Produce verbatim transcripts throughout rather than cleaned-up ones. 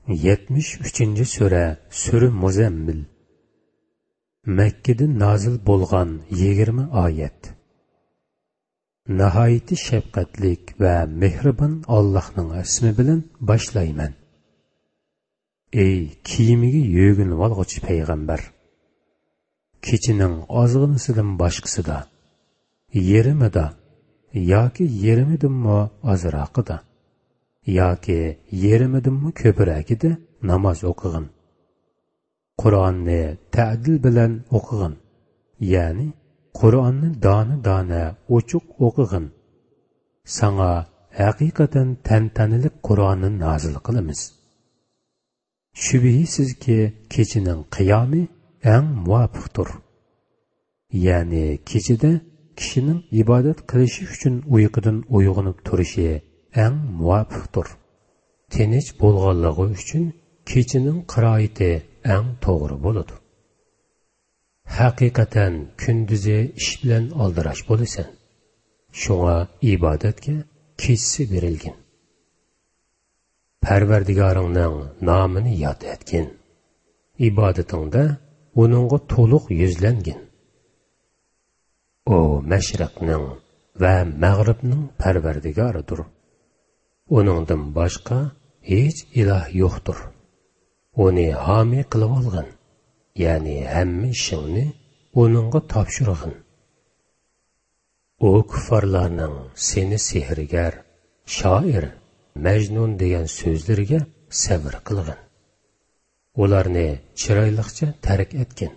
yetmish uchinchi sura Sura Muzammil. Mekkede nazil bo'lgan yigirma oyat. Nahayeti şefqatlik ve mehribon Allah'ның ismi bilan başlayman. Ey kiyimiga yo'g'in olg'uchi payg'ambar, kechining ozg'inisidan boshqasida, yerimida yoki yerimidinmi ozroqida yoki yerimidinmi ko'pragida namoz o'qig'in. Qur'onni ta'dil bilan o'qig'in, ya'ni Qur'onni dona-dona ochiq o'qig'in. Sana haqiqatan tantanili Qur'onni nazil qilamiz. Shubhisizki kechining qiyomi eng muvofiqdir. Ya'ni kechida kishining ibodat qilishi uchun uyqudan uyg'onib turishi eng muvofiqdir. Tinch bo'lganligi uchun kechining qiroati eng to'g'ri bo'ladi. Haqiqatan kunduzi ish bilan oldirash bo'lasan. Shunga ibodatga kechsi berilgan. Parvardigoringning nomini yod etgin. Ibodatingda uningga to'liq yuzlangin. O mashriqning va mag'ribning parvardigoridir. Uningdan boshqa hech iloh yo'qdir. Uni homiy qilib olgin, ya'ni hamma ishingni uningga topshirg'in. O kuffarlarning seni sehrgar, shoir, majnun degan so'zlariga sabr qilgin. Ularni chiroyliqcha tark etgin.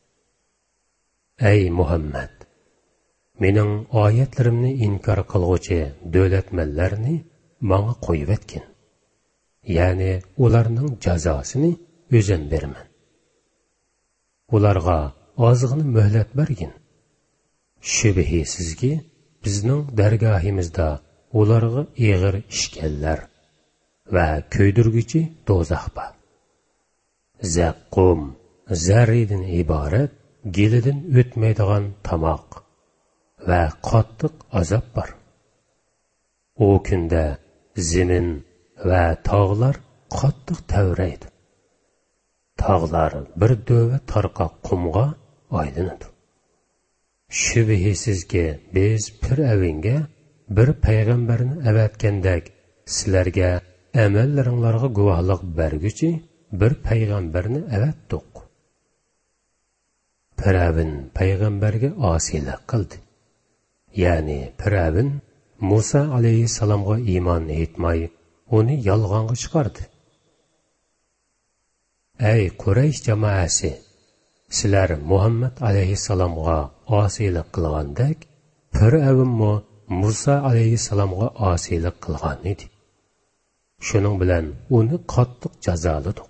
Ey Muhammad, mening oyatlarimni inkor qilg'uvchi davlatmanlarni menga qo'yib etgin. Ya'ni ularning jazosini o'zim beraman. Ularga ozg'ina muhlat bergin. Shubhisizki bizning dargohimizda ularga ig'ir ishkallar va ko'ydirguchi do'zax bor. Zaqqum, zarridan iborat gelidan o'tmaydigan tomoq va qattiq azob bor. O kunda zimin va tog'lar qattiq tavraydi. Tog'lar bir dova tarqoq qumga aylanadi. Shubhisizki biz Fir'avnga bir payg'ambarni avatgandek sizlarga amallaringlarga guvohlik berguchi bir payg'ambarni avatdik. Fir'avn payg'ambarga osiylik qildi. Ya'ni Fir'avn Musa alayhissalomga iymon etmay uni yolg'onga chiqardi. Ey Quraysh jamoasi, sizlar Muhammad alayhissalomga osiylik qilgandek, Fir'avnmo Musa alayhissalomga osiylik qilgan edi. Shuning bilan uni qattiq jazoladik.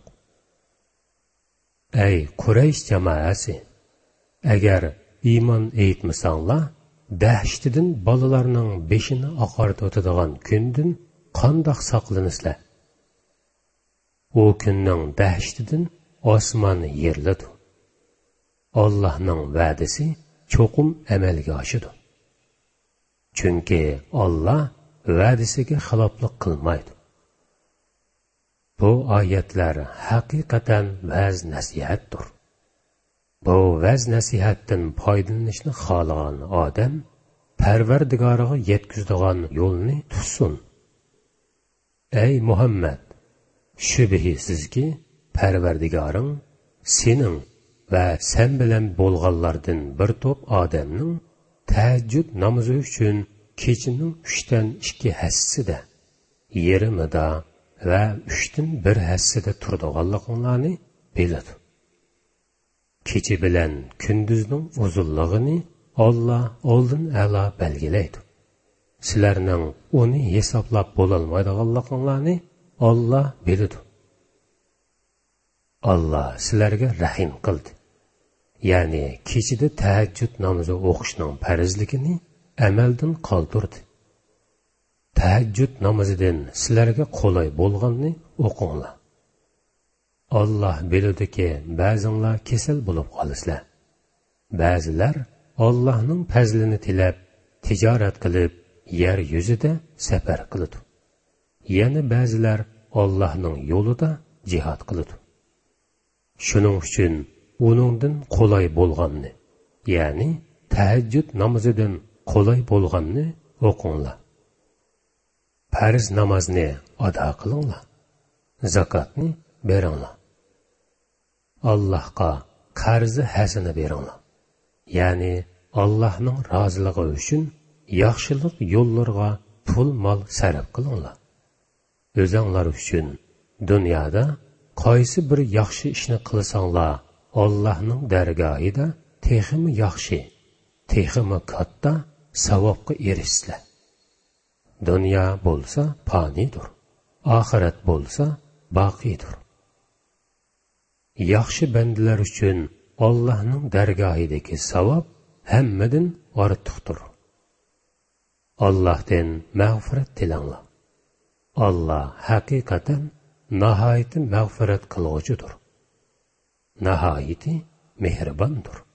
Ey Quraysh jamoasi, agar iymon etmasanglar, dahshatidan bolalarning beshini oqartadigan kundan qandoq saqlanasizlar? O kunning dahshatidan osmon yerladi. Allohning va'dasi cho'qim amalga oshadi. Chunki Alloh va'dasiga xiloflik qilmaydi. Bu oyatlar haqiqatan va'z nasihatdir. Bu va'z nasihatdan foydalanishni xohlagan odam Parvardigoriga yetkazadigan yo'lni tutsin. Ey Muhammad, shubhisizki Parvardigoring sening va sen bilan bo'lganlardan bir to'p odamning tahajjud namozi uchun kechining uchdan ikki hassida, yerimida va uchdan bir hassida turadiganligini biladi. Kechi bilan kunduzning uzunligini Alloh oldin a'lo belgilaydi. Sizlarning uni hisoblab bo'lolmaydiganligini Alloh biladi. Alloh sizlarga rahim qildi. Ya'ni kechida tahajjud namozi o'qishning farzligini amaldan qoldirdi. Tahajjud namozidan sizlarga qulay bo'lganini o'qinglar. Alloh biladiki, ba'zinglar kasal bo'lib qolasizlar. Ba'zilar Allohning fazlini tilab tijorat qilib yer yuzida safar qiladi. Yana ba'zilar Allohning yo'lida jihad qiladi. Shuning uchun uningdan qolay bo'lganni, ya'ni tahajjud namozidan qolay bo'lganni o'qinglar. Farz namozni ado qilinglar. Zakotni beringlar. Allohga qarzi hasana beringlar. Ya'ni Allohning roziligi uchun yaxshilik yo'llariga pul mol sarf qilinglar. O'zinglar uchun dunyoda qaysi bir yaxshi ishni qilsanglar, Allohning dargohida texmi yaxshi, texmi katta savobga erishsizlar. Dunyo bo'lsa fanidir, oxirat bo'lsa boqiydir. Yaxshi bandalar uchun Allohning dargohidagi savob hammadan ortiqdir. Allohdan mag'firat tilanglar. Allah haqiqatan nihoyat mag'firat qiluvchidir. Nihoyat mehribondir.